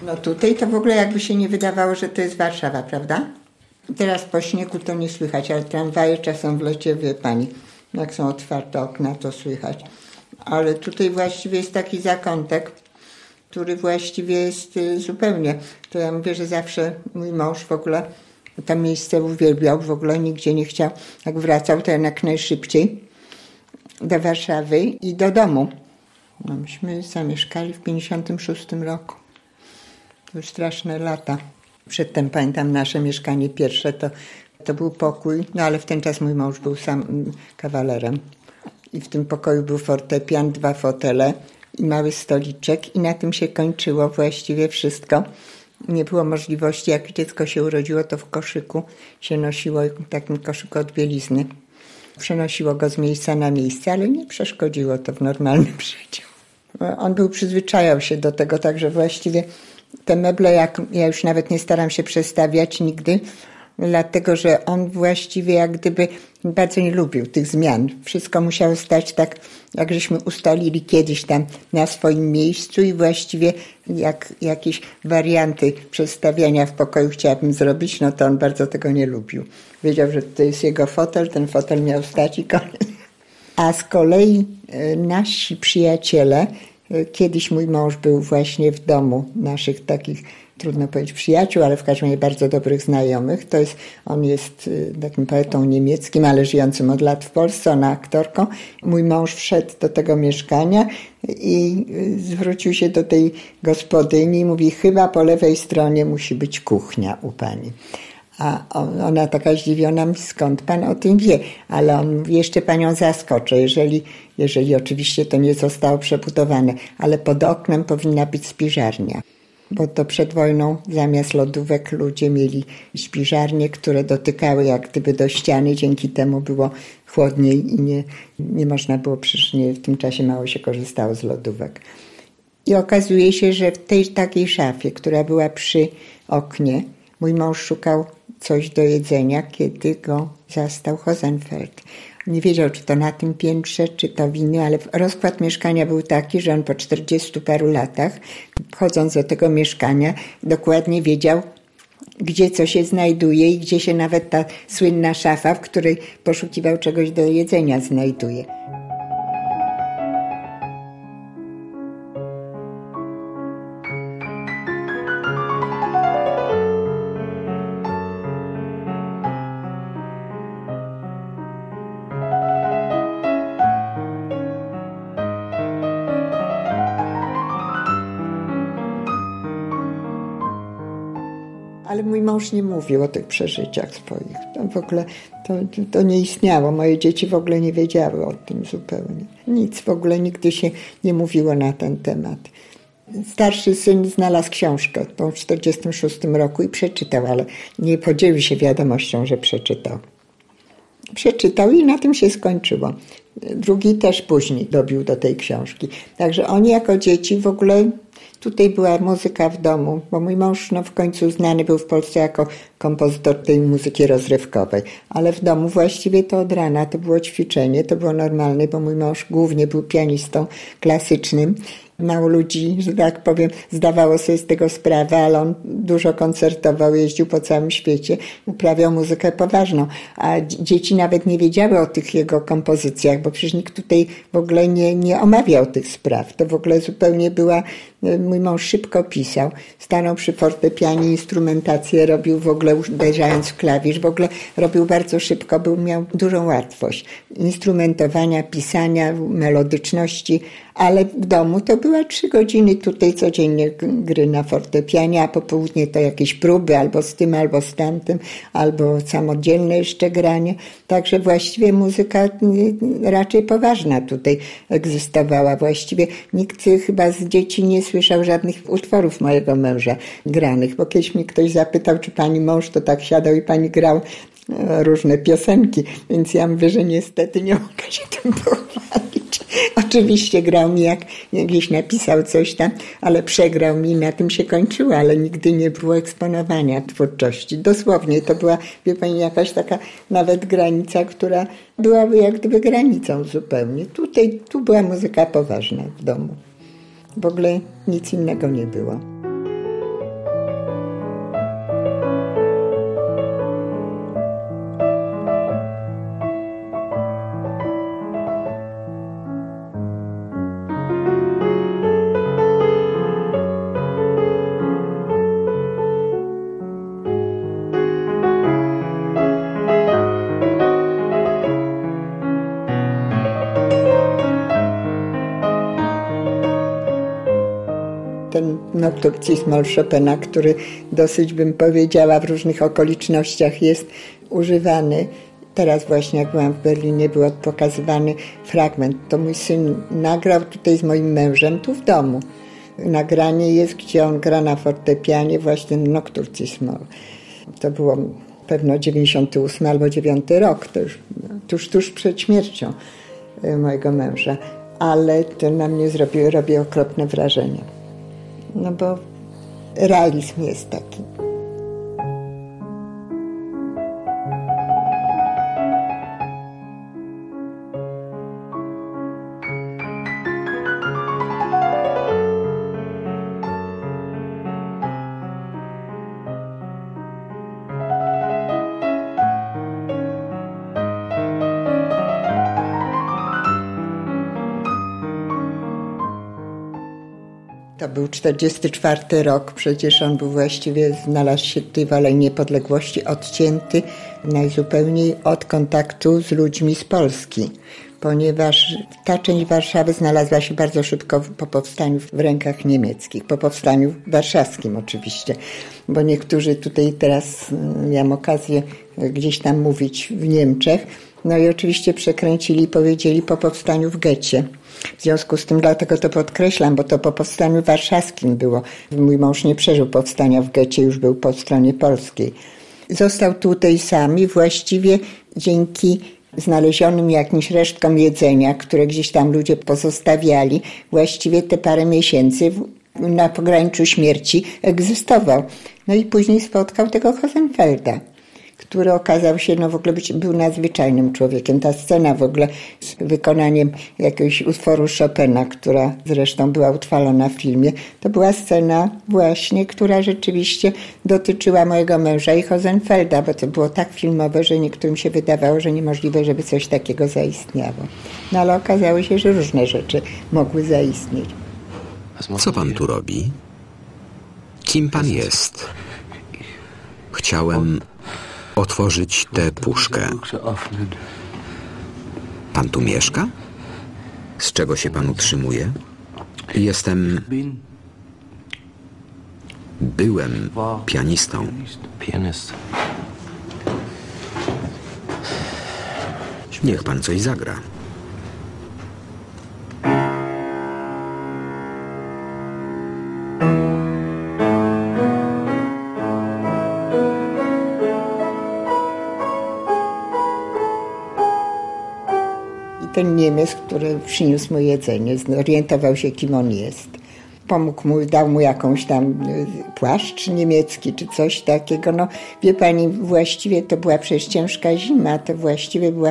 No tutaj to w ogóle jakby się nie wydawało, że to jest Warszawa, prawda? Teraz po śniegu to nie słychać, ale tramwaje czasem w lecie, wie pani, jak są otwarte okna, to słychać. Ale tutaj właściwie jest taki zakątek, który właściwie jest zupełnie. To ja mówię, że zawsze mój mąż w ogóle to miejsce uwielbiał, w ogóle nigdzie nie chciał. Jak wracał, to jak najszybciej do Warszawy i do domu. No, myśmy zamieszkali w 1956 roku. To już straszne lata. Przedtem pamiętam nasze mieszkanie pierwsze, to był pokój, no ale w ten czas mój mąż był sam kawalerem. I w tym pokoju był fortepian, 2 fotele i mały stoliczek i na tym się kończyło właściwie wszystko. Nie było możliwości, jak dziecko się urodziło, to w koszyku się nosiło, w takim koszyku od bielizny. Przenosiło go z miejsca na miejsce, ale nie przeszkodziło to w normalnym życiu. On przyzwyczajał się do tego, także właściwie te meble, ja już nawet nie staram się przestawiać nigdy, dlatego że on właściwie jak gdyby bardzo nie lubił tych zmian. Wszystko musiało stać tak, jak żeśmy ustalili kiedyś tam na swoim miejscu i właściwie jak jakieś warianty przestawiania w pokoju chciałabym zrobić, no to on bardzo tego nie lubił. Wiedział, że to jest jego fotel, ten fotel miał stać i koniec. A z kolei nasi przyjaciele, kiedyś mój mąż był właśnie w domu naszych takich, trudno powiedzieć przyjaciół, ale w każdym razie bardzo dobrych znajomych. On jest takim poetą niemieckim, ale żyjącym od lat w Polsce, ona aktorką. Mój mąż wszedł do tego mieszkania i zwrócił się do tej gospodyni i mówi, chyba po lewej stronie musi być kuchnia u pani. A ona taka zdziwiona, skąd pan o tym wie? Ale on mówi, jeszcze panią zaskoczę, jeżeli oczywiście to nie zostało przebudowane, ale pod oknem powinna być spiżarnia. Bo to przed wojną zamiast lodówek ludzie mieli spiżarnie, które dotykały jak gdyby do ściany, dzięki temu było chłodniej i nie można było, przecież w tym czasie mało się korzystało z lodówek. I okazuje się, że w tej takiej szafie, która była przy oknie, mój mąż szukał coś do jedzenia, kiedy go zastał Hosenfeld. Nie wiedział, czy to na tym piętrze, czy to w innym, ale rozkład mieszkania był taki, że on po 40 paru latach, wchodząc do tego mieszkania, dokładnie wiedział, gdzie co się znajduje i gdzie się nawet ta słynna szafa, w której poszukiwał czegoś do jedzenia, znajduje. Ale mój mąż nie mówił o tych przeżyciach swoich. To w ogóle to nie istniało. Moje dzieci w ogóle nie wiedziały o tym zupełnie. Nic w ogóle nigdy się nie mówiło na ten temat. Starszy syn znalazł książkę w 1946 roku i przeczytał, ale nie podzielił się wiadomością, że przeczytał. Przeczytał i na tym się skończyło. Drugi też później dobił do tej książki. Także oni jako dzieci w ogóle... Tutaj była muzyka w domu, bo mój mąż w końcu znany był w Polsce jako kompozytor tej muzyki rozrywkowej, ale w domu właściwie to od rana to było ćwiczenie, to było normalne, bo mój mąż głównie był pianistą klasycznym. Mało ludzi, że tak powiem, zdawało sobie z tego sprawę, ale on dużo koncertował, jeździł po całym świecie, uprawiał muzykę poważną, a dzieci nawet nie wiedziały o tych jego kompozycjach, bo przecież nikt tutaj w ogóle nie omawiał tych spraw. To w ogóle zupełnie była, mój mąż szybko pisał, stanął przy fortepianie, instrumentację robił w ogóle uderzając w klawisz, w ogóle robił bardzo szybko, miał dużą łatwość instrumentowania, pisania, melodyczności, ale w domu to była 3 godziny tutaj codziennie gry na fortepianie, a po południe to jakieś próby albo z tym, albo z tamtym, albo samodzielne jeszcze granie. Także właściwie muzyka raczej poważna tutaj egzystowała. Właściwie nikt chyba z dzieci nie słyszał żadnych utworów mojego męża granych, bo kiedyś mnie ktoś zapytał, czy pani mąż to tak siadał i pani grał różne piosenki, więc ja mówię, że niestety nie mogę się tym pochwalić. Oczywiście grał mi, jak gdzieś napisał coś tam, ale przegrał mi i na tym się kończyło, ale nigdy nie było eksponowania twórczości. Dosłownie to była, wie pani, jakaś taka nawet granica, która była jak gdyby granicą zupełnie. Tu była muzyka poważna w domu. W ogóle nic innego nie było. Ten Nocturcismol Chopina, który dosyć, bym powiedziała, w różnych okolicznościach jest używany. Teraz właśnie, jak byłam w Berlinie, był pokazywany fragment. To mój syn nagrał tutaj z moim mężem, tu w domu. Nagranie jest, gdzie on gra na fortepianie właśnie Nocturcismol. To było pewno 98 albo 9 rok, to już tuż przed śmiercią mojego męża. Ale to na mnie robi okropne wrażenie. No bo realizm jest taki. To był 44 rok, przecież on był właściwie, znalazł się tutaj w Alei Niepodległości, odcięty najzupełniej od kontaktu z ludźmi z Polski, ponieważ ta część Warszawy znalazła się bardzo szybko po powstaniu w rękach niemieckich, po powstaniu warszawskim oczywiście, bo niektórzy tutaj teraz miałem okazję gdzieś tam mówić w Niemczech, no i oczywiście przekręcili i powiedzieli po powstaniu w getcie. W związku z tym dlatego to podkreślam, bo to po powstaniu warszawskim było. Mój mąż nie przeżył powstania w getcie, już był po stronie polskiej. Został tutaj sam i właściwie dzięki znalezionym jakimś resztkom jedzenia, które gdzieś tam ludzie pozostawiali, właściwie te parę miesięcy na pograniczu śmierci egzystował. No i później spotkał tego Hosenfelda, który okazał się, w ogóle był nadzwyczajnym człowiekiem. Ta scena w ogóle z wykonaniem jakiegoś utworu Chopina, która zresztą była utrwalona w filmie, to była scena właśnie, która rzeczywiście dotyczyła mojego męża i Hosenfelda, bo to było tak filmowe, że niektórym się wydawało, że niemożliwe, żeby coś takiego zaistniało. No ale okazało się, że różne rzeczy mogły zaistnieć. Co pan tu robi? Kim pan jest? Chciałem otworzyć tę puszkę. Pan tu mieszka? Z czego się pan utrzymuje? Byłem pianistą. Niech pan coś zagra. Ten Niemiec, który przyniósł mu jedzenie, zorientował się, kim on jest. Pomógł mu, dał mu jakąś tam płaszcz niemiecki, czy coś takiego. No, wie pani, właściwie to była przecież ciężka zima, to właściwie była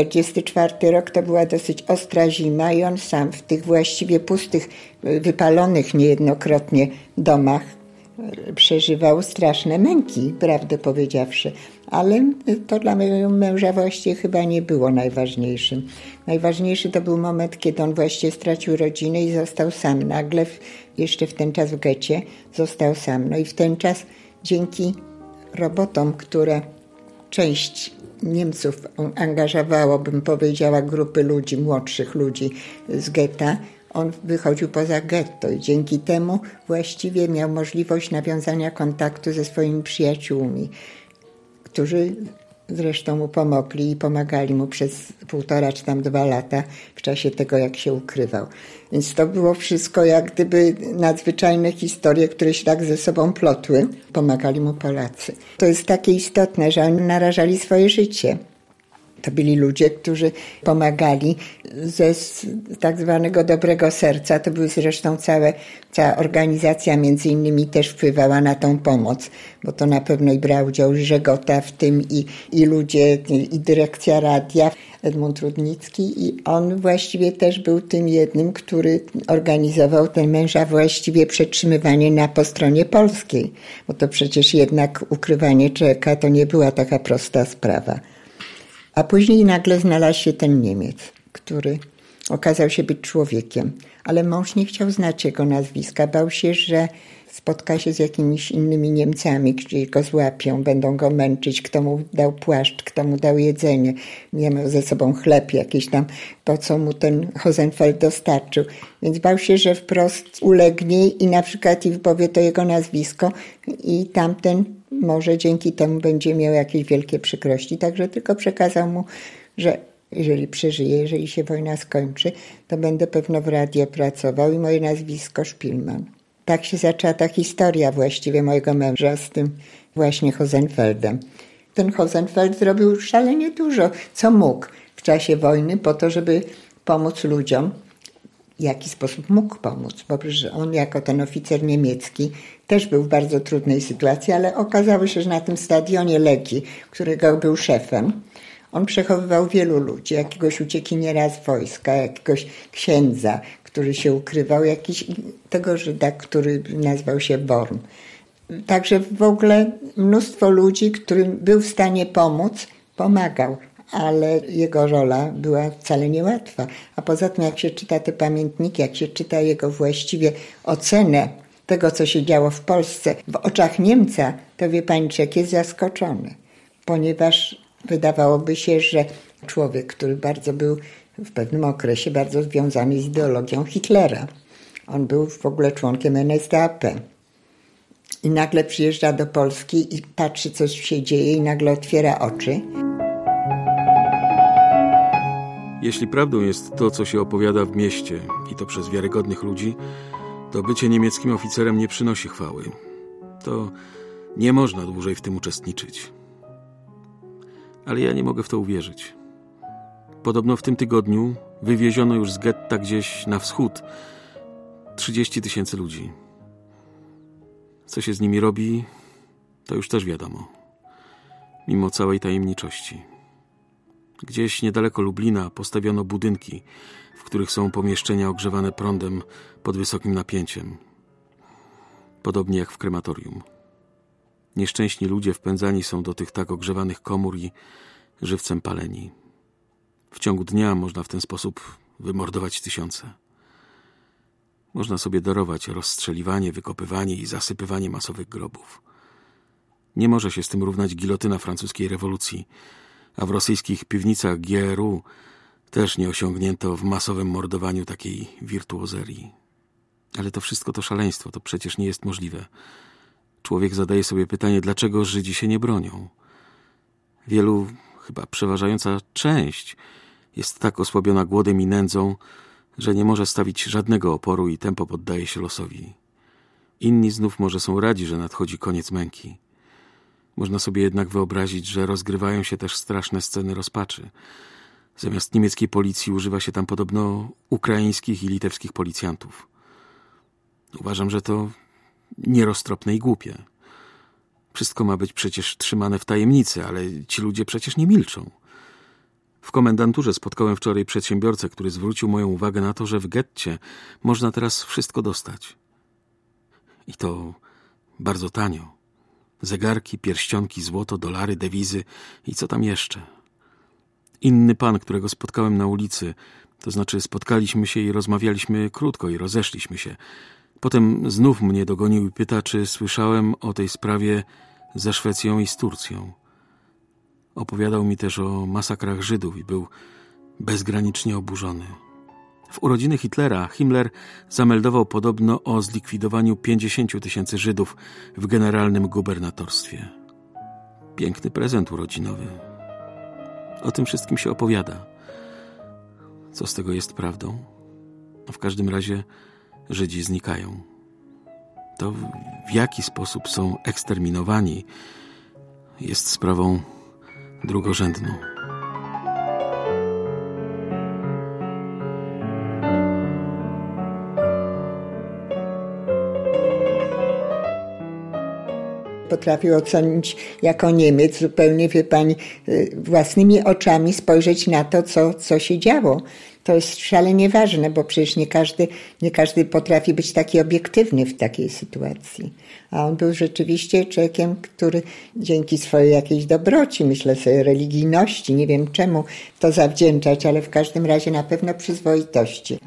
44 rok, to była dosyć ostra zima i on sam w tych właściwie pustych, wypalonych niejednokrotnie domach przeżywał straszne męki, prawdę powiedziawszy. Ale to dla mojego męża właściwie chyba nie było najważniejszym. Najważniejszy to był moment, kiedy on właściwie stracił rodzinę i został sam. Nagle, jeszcze w ten czas w getcie, został sam. No i w ten czas dzięki robotom, które część Niemców angażowało, bym powiedziała, grupy ludzi, młodszych ludzi z getta, on wychodził poza getto i dzięki temu właściwie miał możliwość nawiązania kontaktu ze swoimi przyjaciółmi, którzy zresztą mu pomogli i pomagali mu przez 1,5 czy tam 2 lata w czasie tego, jak się ukrywał. Więc to było wszystko jak gdyby nadzwyczajne historie, które się tak ze sobą plotły. Pomagali mu Polacy. To jest takie istotne, że oni narażali swoje życie. To byli ludzie, którzy pomagali ze tak zwanego dobrego serca. To były zresztą cała organizacja między innymi też wpływała na tą pomoc, bo to na pewno i brał udział Żegota w tym i ludzie, i dyrekcja radia, Edmund Rudnicki i on właściwie też był tym jednym, który organizował ten męża właściwie przetrzymywanie po stronie polskiej, bo to przecież jednak ukrywanie człowieka to nie była taka prosta sprawa. A później nagle znalazł się ten Niemiec, który okazał się być człowiekiem. Ale mąż nie chciał znać jego nazwiska, bał się, że spotka się z jakimiś innymi Niemcami, którzy go złapią, będą go męczyć, kto mu dał płaszcz, kto mu dał jedzenie. Nie miał ze sobą chleb jakiś tam, to co mu ten Hosenfeld dostarczył. Więc bał się, że wprost ulegnie i na przykład i powie to jego nazwisko i tamten może dzięki temu będzie miał jakieś wielkie przykrości. Także tylko przekazał mu, że jeżeli przeżyję, jeżeli się wojna skończy, to będę pewno w radio pracował i moje nazwisko Szpilman. Tak się zaczęła ta historia właściwie mojego męża z tym właśnie Hosenfeldem. Ten Hosenfeld zrobił szalenie dużo, co mógł w czasie wojny po to, żeby pomóc ludziom. W jaki sposób mógł pomóc? Bo przecież on jako ten oficer niemiecki też był w bardzo trudnej sytuacji, ale okazało się, że na tym stadionie Legii, którego był szefem, on przechowywał wielu ludzi, jakiegoś uciekiniera z wojska, jakiegoś księdza, który się ukrywał, tego Żyda, który nazywał się Born. Także w ogóle mnóstwo ludzi, którym był w stanie pomóc, pomagał, ale jego rola była wcale niełatwa. A poza tym, jak się czyta te pamiętniki, jak się czyta jego właściwie ocenę tego, co się działo w Polsce, w oczach Niemca, to wie pani, człowiek jest zaskoczony, ponieważ wydawałoby się, że człowiek, który bardzo był w pewnym okresie bardzo związany z ideologią Hitlera. On był w ogóle członkiem NSDAP. I nagle przyjeżdża do Polski i patrzy, co się dzieje i nagle otwiera oczy. Jeśli prawdą jest to, co się opowiada w mieście i to przez wiarygodnych ludzi, to bycie niemieckim oficerem nie przynosi chwały. To nie można dłużej w tym uczestniczyć. Ale ja nie mogę w to uwierzyć. Podobno w tym tygodniu wywieziono już z getta gdzieś na wschód 30 000 ludzi. Co się z nimi robi, to już też wiadomo. Mimo całej tajemniczości. Gdzieś niedaleko Lublina postawiono budynki, w których są pomieszczenia ogrzewane prądem pod wysokim napięciem. Podobnie jak w krematorium. Nieszczęśni ludzie wpędzani są do tych tak ogrzewanych komór i żywcem paleni. W ciągu dnia można w ten sposób wymordować tysiące. Można sobie darować rozstrzeliwanie, wykopywanie i zasypywanie masowych grobów. Nie może się z tym równać gilotyna francuskiej rewolucji, a w rosyjskich piwnicach GRU też nie osiągnięto w masowym mordowaniu takiej wirtuozerii. Ale to wszystko to szaleństwo, to przecież nie jest możliwe. Człowiek zadaje sobie pytanie, dlaczego Żydzi się nie bronią. Wielu, chyba przeważająca część, jest tak osłabiona głodem i nędzą, że nie może stawić żadnego oporu i tempo poddaje się losowi. Inni znów może są radzi, że nadchodzi koniec męki. Można sobie jednak wyobrazić, że rozgrywają się też straszne sceny rozpaczy. Zamiast niemieckiej policji używa się tam podobno ukraińskich i litewskich policjantów. Uważam, że to nieroztropne i głupie. Wszystko ma być przecież trzymane w tajemnicy, ale ci ludzie przecież nie milczą. W komendanturze spotkałem wczoraj przedsiębiorcę, który zwrócił moją uwagę na to, że w getcie można teraz wszystko dostać. I to bardzo tanio. Zegarki, pierścionki, złoto, dolary, dewizy i co tam jeszcze. Inny pan, którego spotkałem na ulicy, to znaczy spotkaliśmy się i rozmawialiśmy krótko i rozeszliśmy się. Potem znów mnie dogonił i pyta, czy słyszałem o tej sprawie ze Szwecją i z Turcją. Opowiadał mi też o masakrach Żydów i był bezgranicznie oburzony. W urodziny Hitlera Himmler zameldował podobno o zlikwidowaniu 50 000 Żydów w generalnym gubernatorstwie. Piękny prezent urodzinowy. O tym wszystkim się opowiada. Co z tego jest prawdą? W każdym razie Żydzi znikają. To w jaki sposób są eksterminowani jest sprawą drugorzędną. Potrafił ocenić jako Niemiec zupełnie, wie pani, własnymi oczami spojrzeć na to, co się działo. To jest szalenie ważne, bo przecież nie każdy potrafi być taki obiektywny w takiej sytuacji. A on był rzeczywiście człowiekiem, który dzięki swojej jakiejś dobroci, myślę sobie, religijności, nie wiem czemu to zawdzięczać, ale w każdym razie na pewno przyzwoitości.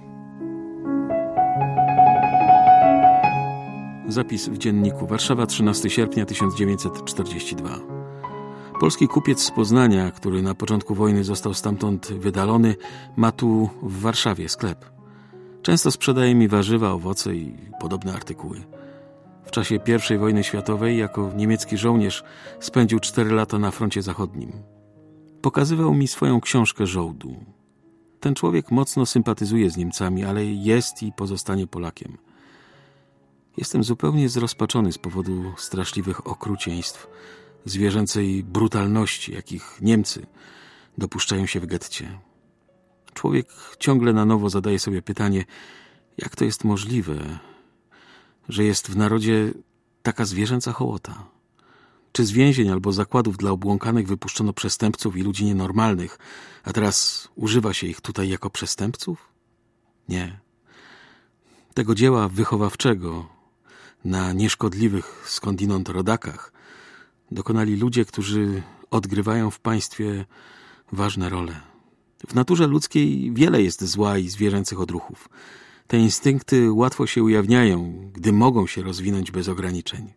Zapis w dzienniku. Warszawa, 13 sierpnia 1942. Polski kupiec z Poznania, który na początku wojny został stamtąd wydalony, ma tu w Warszawie sklep. Często sprzedaje mi warzywa, owoce i podobne artykuły. W czasie I wojny światowej jako niemiecki żołnierz spędził 4 lata na froncie zachodnim. Pokazywał mi swoją książkę żołdu. Ten człowiek mocno sympatyzuje z Niemcami, ale jest i pozostanie Polakiem. Jestem zupełnie zrozpaczony z powodu straszliwych okrucieństw, zwierzęcej brutalności, jakich Niemcy dopuszczają się w getcie. Człowiek ciągle na nowo zadaje sobie pytanie, jak to jest możliwe, że jest w narodzie taka zwierzęca hołota. Czy z więzień albo zakładów dla obłąkanych wypuszczono przestępców i ludzi nienormalnych, a teraz używa się ich tutaj jako przestępców? Nie. Tego dzieła wychowawczego na nieszkodliwych skądinąd rodakach dokonali ludzie, którzy odgrywają w państwie ważne role. W naturze ludzkiej wiele jest zła i zwierzęcych odruchów. Te instynkty łatwo się ujawniają, gdy mogą się rozwinąć bez ograniczeń.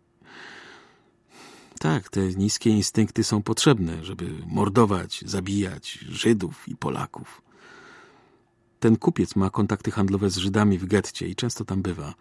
Tak, te niskie instynkty są potrzebne, żeby mordować, zabijać Żydów i Polaków. Ten kupiec ma kontakty handlowe z Żydami w getcie i często tam bywa.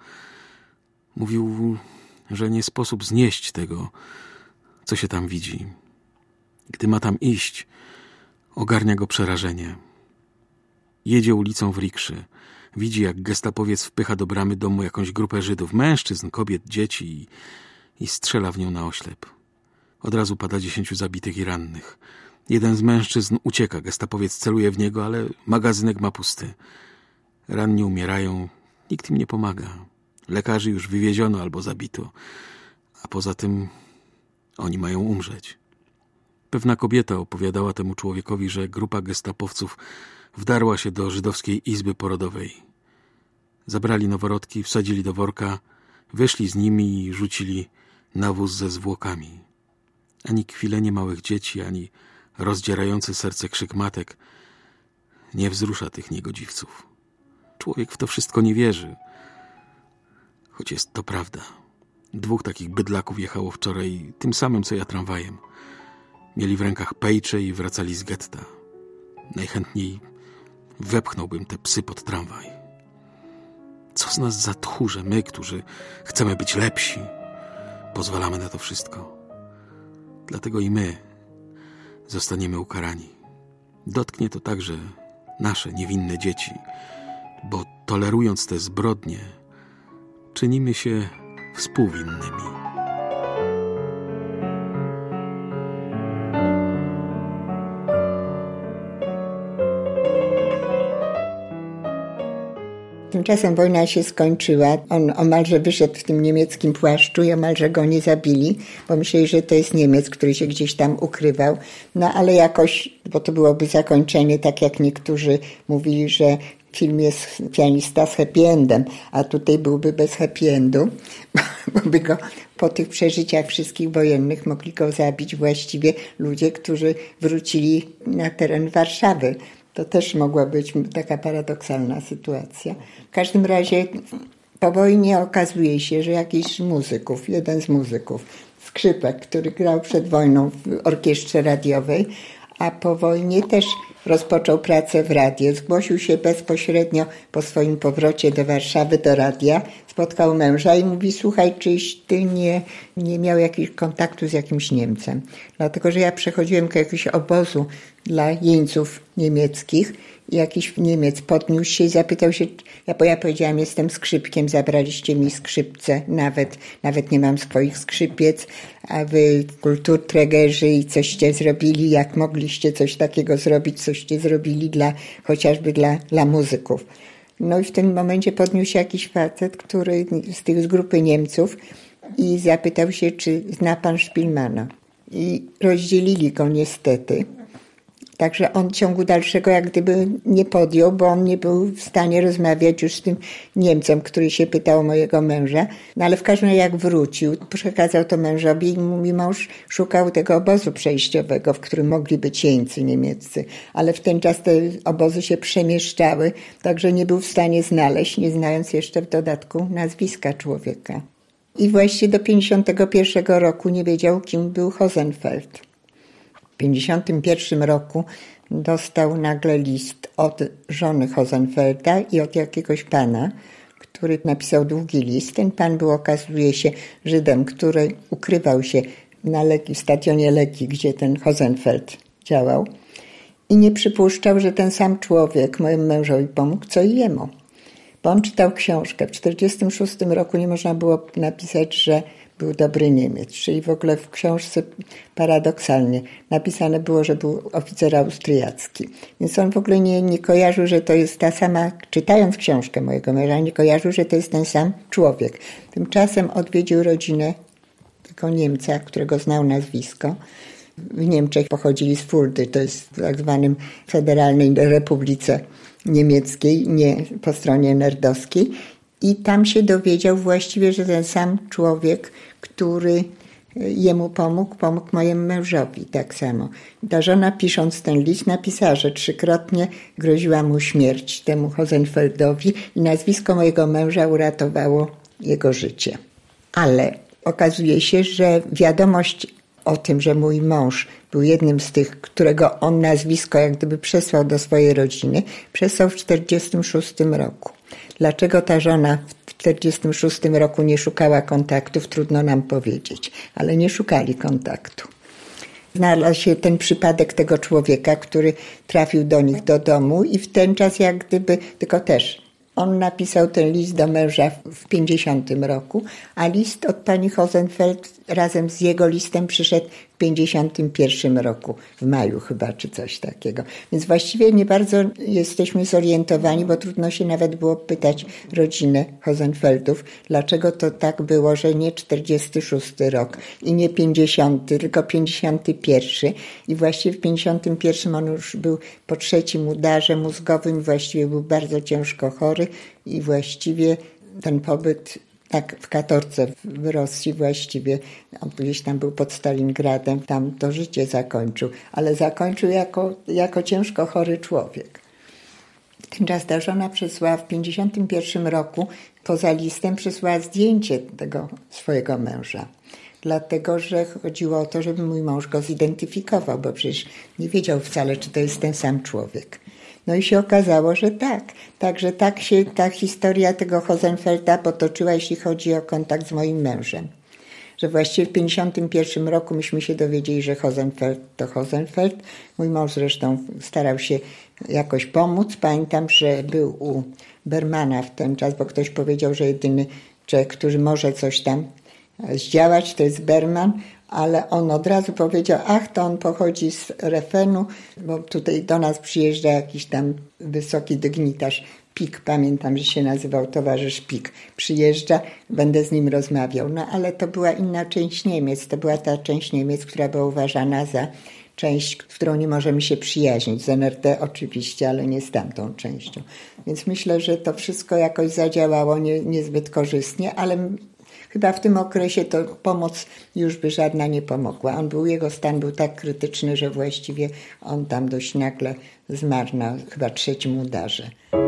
Mówił, że nie sposób znieść tego, co się tam widzi. Gdy ma tam iść, ogarnia go przerażenie. Jedzie ulicą w rikszy. Widzi, jak gestapowiec wpycha do bramy domu jakąś grupę Żydów, mężczyzn, kobiet, dzieci i strzela w nią na oślep. Od razu pada 10 zabitych i rannych. Jeden z mężczyzn ucieka, gestapowiec celuje w niego, ale magazynek ma pusty. Ranni umierają, nikt im nie pomaga. Lekarzy już wywieziono albo zabito, a poza tym oni mają umrzeć. Pewna kobieta opowiadała temu człowiekowi, że grupa gestapowców wdarła się do żydowskiej izby porodowej. Zabrali noworodki, wsadzili do worka, wyszli z nimi i rzucili na wóz ze zwłokami. Ani kwilenie małych dzieci, ani rozdzierający serce krzyk matek nie wzrusza tych niegodziwców. Człowiek w to wszystko nie wierzy, choć jest to prawda. 2 takich bydlaków jechało wczoraj tym samym, co ja tramwajem. Mieli w rękach pejcze i wracali z getta. Najchętniej wepchnąłbym te psy pod tramwaj. Co z nas za tchórze, my, którzy chcemy być lepsi, pozwalamy na to wszystko. Dlatego i my zostaniemy ukarani. Dotknie to także nasze niewinne dzieci, bo tolerując te zbrodnie, czynimy się współwinnymi. Tymczasem wojna się skończyła. On omalże wyszedł w tym niemieckim płaszczu i omalże go nie zabili, bo myśleli, że to jest Niemiec, który się gdzieś tam ukrywał. No ale jakoś, bo to byłoby zakończenie, tak jak niektórzy mówili, że film jest pianista z happy endem, a tutaj byłby bez happy endu, bo by go po tych przeżyciach wszystkich wojennych mogli go zabić właściwie ludzie, którzy wrócili na teren Warszawy. To też mogła być taka paradoksalna sytuacja. W każdym razie po wojnie okazuje się, że jakiś muzyków, jeden z muzyków, skrzypek, który grał przed wojną w orkiestrze radiowej, a po wojnie też rozpoczął pracę w radiu. Zgłosił się bezpośrednio po swoim powrocie do Warszawy, do radia. Spotkał męża i mówi, słuchaj, czyś ty nie miał jakiegoś kontaktu z jakimś Niemcem. Dlatego, że ja przechodziłem do jakiegoś obozu dla jeńców niemieckich i jakiś Niemiec podniósł się i zapytał się, bo ja powiedziałam, jestem skrzypkiem, zabraliście mi skrzypce, nawet nie mam swoich skrzypiec, a wy kulturträgerzy i coście zrobili, jak mogliście coś takiego zrobić, coście zrobili chociażby dla muzyków. No i w tym momencie podniósł się jakiś facet, który z grupy Niemców i zapytał się, czy zna pan Szpilmana. I rozdzielili go niestety. Także on ciągu dalszego jak gdyby nie podjął, bo on nie był w stanie rozmawiać już z tym Niemcem, który się pytał o mojego męża. No ale w każdym razie jak wrócił, przekazał to mężowi i mój mąż szukał tego obozu przejściowego, w którym mogli być jeńcy niemieccy. Ale w ten czas te obozy się przemieszczały, także nie był w stanie znaleźć, nie znając jeszcze w dodatku nazwiska człowieka. I właściwie do 1951 roku nie wiedział, kim był Hosenfeld. W 1951 roku dostał nagle list od żony Hosenfelda i od jakiegoś pana, który napisał długi list. Ten pan był, okazuje się, Żydem, który ukrywał się na w stadionie Legii, gdzie ten Hosenfeld działał i nie przypuszczał, że ten sam człowiek mojemu mężowi pomógł, co i jemu. Bo on czytał książkę. W 1946 roku nie można było napisać, że był dobry Niemiec. Czyli w ogóle w książce paradoksalnie napisane było, że był oficer austriacki. Więc on w ogóle nie kojarzył, że to jest ta sama, czytając książkę mojego męża, nie kojarzył, że to jest ten sam człowiek. Tymczasem odwiedził rodzinę tego Niemca, którego znał nazwisko. W Niemczech pochodzili z Fuldy, to jest w tak zwanym Federalnej Republice Niemieckiej, nie po stronie nerdowskiej. I tam się dowiedział właściwie, że ten sam człowiek, który jemu pomógł mojemu mężowi tak samo. Ta żona, pisząc ten list, napisała, że 3-krotnie groziła mu śmierć temu Hosenfeldowi i nazwisko mojego męża uratowało jego życie. Ale okazuje się, że wiadomość o tym, że mój mąż był jednym z tych, którego on nazwisko jak gdyby przesłał do swojej rodziny, przesłał w 1946 roku. Dlaczego ta żona w 1946 roku nie szukała kontaktów, trudno nam powiedzieć, ale nie szukali kontaktu. Znalazł się ten przypadek tego człowieka, który trafił do nich do domu i w ten czas jak gdyby, tylko też on napisał ten list do męża w 50 roku, a list od pani Hosenfeld razem z jego listem przyszedł w 51 roku, w maju chyba, czy coś takiego. Więc właściwie nie bardzo jesteśmy zorientowani, bo trudno się nawet było pytać rodzinę Hosenfeldów, dlaczego to tak było, że nie 46 rok i nie 50, tylko 51. I właściwie w 51 on już był po 3. udarze mózgowym, właściwie był bardzo ciężko chory i właściwie ten pobyt tak w katorce w Rosji właściwie, on gdzieś tam był pod Stalingradem, tam to życie zakończył, ale zakończył jako ciężko chory człowiek. Tymczasem ta żona przysłała w 51 roku, poza listem przysłała zdjęcie tego swojego męża. Dlatego, że chodziło o to, żeby mój mąż go zidentyfikował, bo przecież nie wiedział wcale, czy to jest ten sam człowiek. No i się okazało, że tak. Także tak się ta historia tego Hosenfelda potoczyła, jeśli chodzi o kontakt z moim mężem. Że właściwie w 51 roku myśmy się dowiedzieli, że Hosenfeld to Hosenfeld. Mój mąż zresztą starał się jakoś pomóc. Pamiętam, że był u Bermana w ten czas, bo ktoś powiedział, że jedyny człowiek, który może coś tam zdziałać, to jest Berman, ale on od razu powiedział, to on pochodzi z Refenu, bo tutaj do nas przyjeżdża jakiś tam wysoki dygnitarz, Pik, pamiętam, że się nazywał towarzysz Pik. Przyjeżdża, będę z nim rozmawiał. No ale to była inna część Niemiec, to była ta część Niemiec, która była uważana za część, którą nie możemy się przyjaźnić. Z NRD oczywiście, ale nie z tamtą częścią. Więc myślę, że to wszystko jakoś zadziałało niezbyt korzystnie, ale chyba w tym okresie to pomoc już by żadna nie pomogła. Jego stan był tak krytyczny, że właściwie on tam dość nagle zmarł na chyba 3. udarze.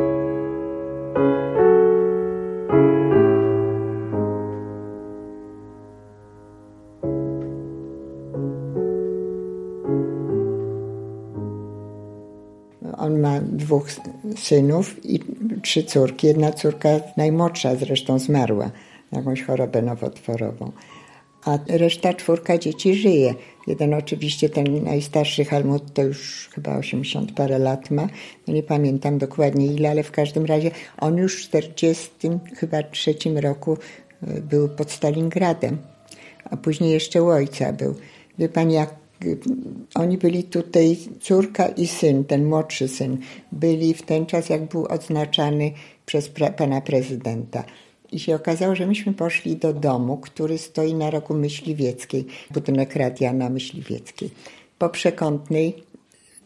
On ma 2 synów i 3 córki. Jedna córka, najmłodsza zresztą, zmarła. Jakąś chorobę nowotworową. A reszta 4 dzieci żyje. Jeden oczywiście, ten najstarszy Helmut, to już chyba 80 parę lat ma. No nie pamiętam dokładnie ile, ale w każdym razie on już w 43 roku był pod Stalingradem. A później jeszcze u ojca był. Wie pani, jak oni byli tutaj, córka i syn, ten młodszy syn, byli w ten czas, jak był odznaczany przez pana prezydenta. I się okazało, że myśmy poszli do domu, który stoi na rogu Myśliwieckiej, budynek radia na Myśliwieckiej. Po przekątnej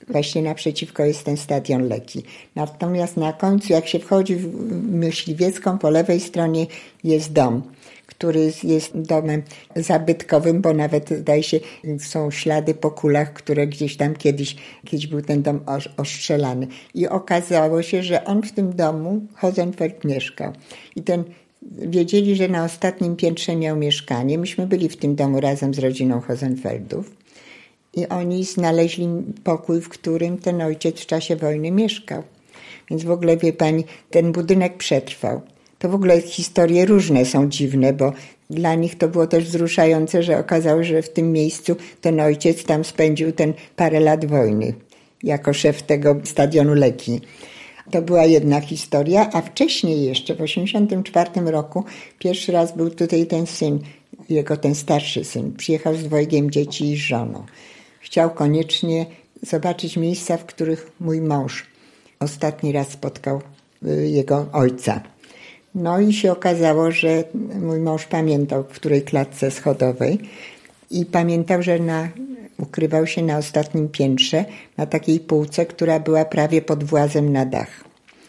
właśnie naprzeciwko jest ten stadion Leki. Natomiast na końcu, jak się wchodzi w Myśliwiecką, po lewej stronie jest dom, który jest domem zabytkowym, bo nawet zdaje się są ślady po kulach, które gdzieś tam kiedyś był ten dom ostrzelany. I okazało się, że on w tym domu, Hosenfeld, mieszkał. I wiedzieli, że na ostatnim piętrze miał mieszkanie. Myśmy byli w tym domu razem z rodziną Hosenfeldów i oni znaleźli pokój, w którym ten ojciec w czasie wojny mieszkał. Więc w ogóle, wie pani, ten budynek przetrwał. To w ogóle historie różne są dziwne, bo dla nich to było też wzruszające, że okazało się, że w tym miejscu ten ojciec tam spędził parę lat wojny jako szef tego stadionu Leki. To była jedna historia, a wcześniej jeszcze w 1984 roku pierwszy raz był tutaj ten syn, ten starszy syn. Przyjechał z 2 dzieci i z żoną. Chciał koniecznie zobaczyć miejsca, w których mój mąż ostatni raz spotkał jego ojca. No i się okazało, że mój mąż pamiętał, w której klatce schodowej i pamiętał, że ukrywał się na ostatnim piętrze, na takiej półce, która była prawie pod włazem na dach.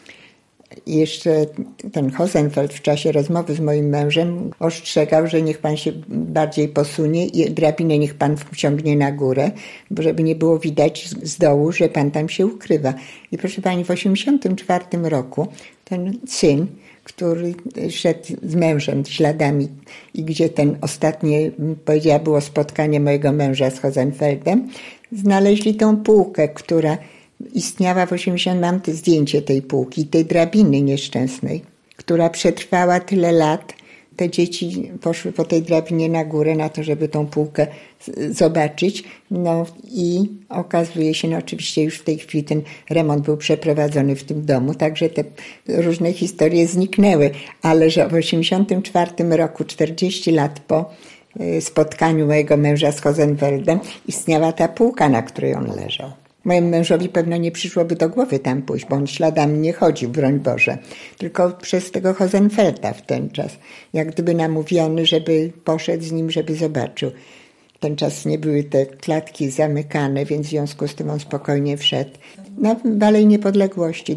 I jeszcze ten Hosenfeld w czasie rozmowy z moim mężem ostrzegał, że niech pan się bardziej posunie i drabinę niech pan wciągnie na górę, bo żeby nie było widać z dołu, że pan tam się ukrywa. I proszę pani, w 1984 roku ten syn, który szedł z mężem śladami i gdzie ten ostatnie, powiedziała, było spotkanie mojego męża z Hosenfeldem, znaleźli tą półkę, która istniała w 80, mam to zdjęcie tej półki, tej drabiny nieszczęsnej, która przetrwała tyle lat. Te dzieci poszły po tej drabinie na górę na to, żeby tą półkę zobaczyć. No i okazuje się, oczywiście już w tej chwili ten remont był przeprowadzony w tym domu, także te różne historie zniknęły, ale że w 1984 roku, 40 lat po spotkaniu mojego męża z Hosenfeldem, istniała ta półka, na której on leżał. Mojemu mężowi pewno nie przyszłoby do głowy tam pójść, bo on śladami nie chodził, broń Boże, tylko przez tego Hosenfelda w ten czas. Jak gdyby namówiony, żeby poszedł z nim, żeby zobaczył. W ten czas nie były te klatki zamykane, więc w związku z tym on spokojnie wszedł. Na Alei Niepodległości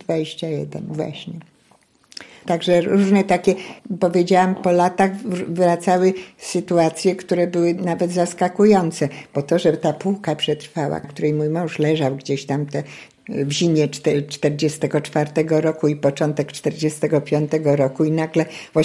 221 właśnie. Także różne takie, powiedziałam, po latach wracały sytuacje, które były nawet zaskakujące. Bo to, że ta półka przetrwała, w której mój mąż leżał gdzieś tam w zimie 44 roku i początek 45 roku i nagle w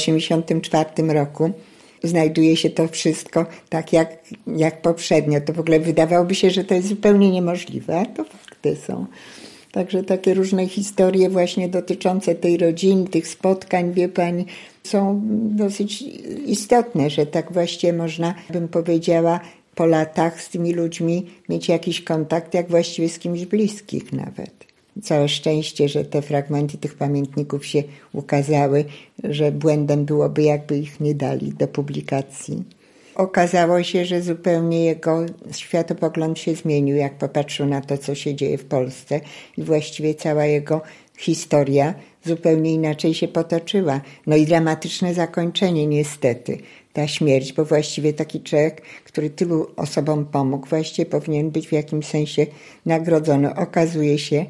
84 roku znajduje się to wszystko tak jak poprzednio. To w ogóle wydawałoby się, że to jest zupełnie niemożliwe, a to fakty są. Także takie różne historie właśnie dotyczące tej rodziny, tych spotkań, wie pani, są dosyć istotne, że tak właściwie można, bym powiedziała, po latach z tymi ludźmi mieć jakiś kontakt, jak właściwie z kimś bliskich nawet. Całe szczęście, że te fragmenty tych pamiętników się ukazały, że błędem byłoby, jakby ich nie dali do publikacji. Okazało się, że zupełnie jego światopogląd się zmienił, jak popatrzył na to, co się dzieje w Polsce i właściwie cała jego historia zupełnie inaczej się potoczyła. No i dramatyczne zakończenie niestety, ta śmierć, bo właściwie taki człowiek, który tylu osobom pomógł, właściwie powinien być w jakimś sensie nagrodzony. Okazuje się,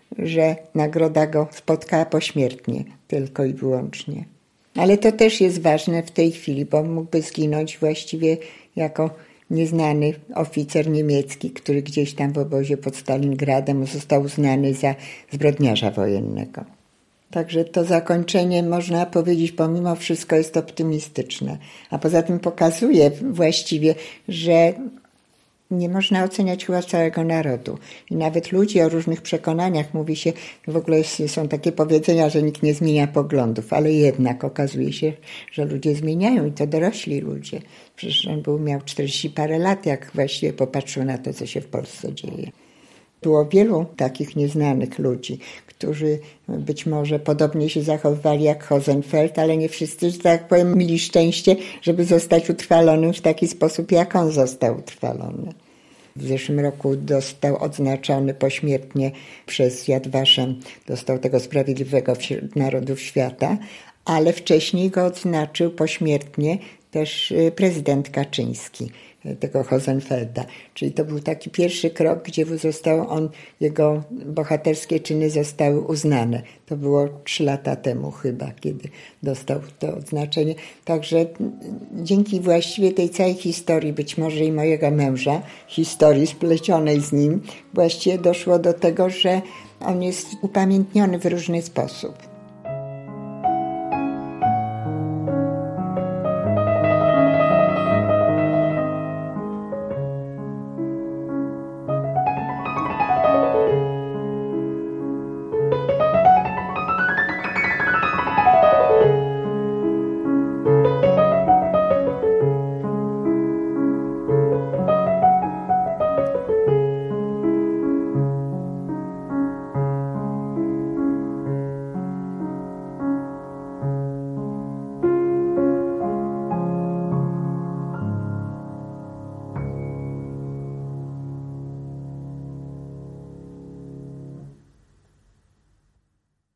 że nagroda go spotkała pośmiertnie, tylko i wyłącznie. Ale to też jest ważne w tej chwili, bo mógłby zginąć właściwie jako nieznany oficer niemiecki, który gdzieś tam w obozie pod Stalingradem został uznany za zbrodniarza wojennego. Także to zakończenie, można powiedzieć, pomimo wszystko jest optymistyczne. A poza tym pokazuje właściwie, że nie można oceniać chyba całego narodu. I nawet ludzi o różnych przekonaniach, mówi się, w ogóle są takie powiedzenia, że nikt nie zmienia poglądów, ale jednak okazuje się, że ludzie zmieniają i to dorośli ludzie. Przecież on miał 40 parę lat, jak właściwie popatrzył na to, co się w Polsce dzieje. Było wielu takich nieznanych ludzi, którzy być może podobnie się zachowywali jak Hosenfeld, ale nie wszyscy, że tak powiem, mieli szczęście, żeby zostać utrwalonym w taki sposób, jak on został utrwalony. W zeszłym roku został odznaczony pośmiertnie przez Yad Vashem, dostał tego Sprawiedliwego wśród Narodów Świata, ale wcześniej go odznaczył pośmiertnie też prezydent Kaczyński. tego Hosenfelda. Czyli to był taki pierwszy krok, gdzie jego bohaterskie czyny zostały uznane. To było 3 lata temu chyba, kiedy dostał to odznaczenie. Także dzięki właściwie tej całej historii, być może i mojego męża, historii splecionej z nim, właściwie doszło do tego, że on jest upamiętniony w różny sposób.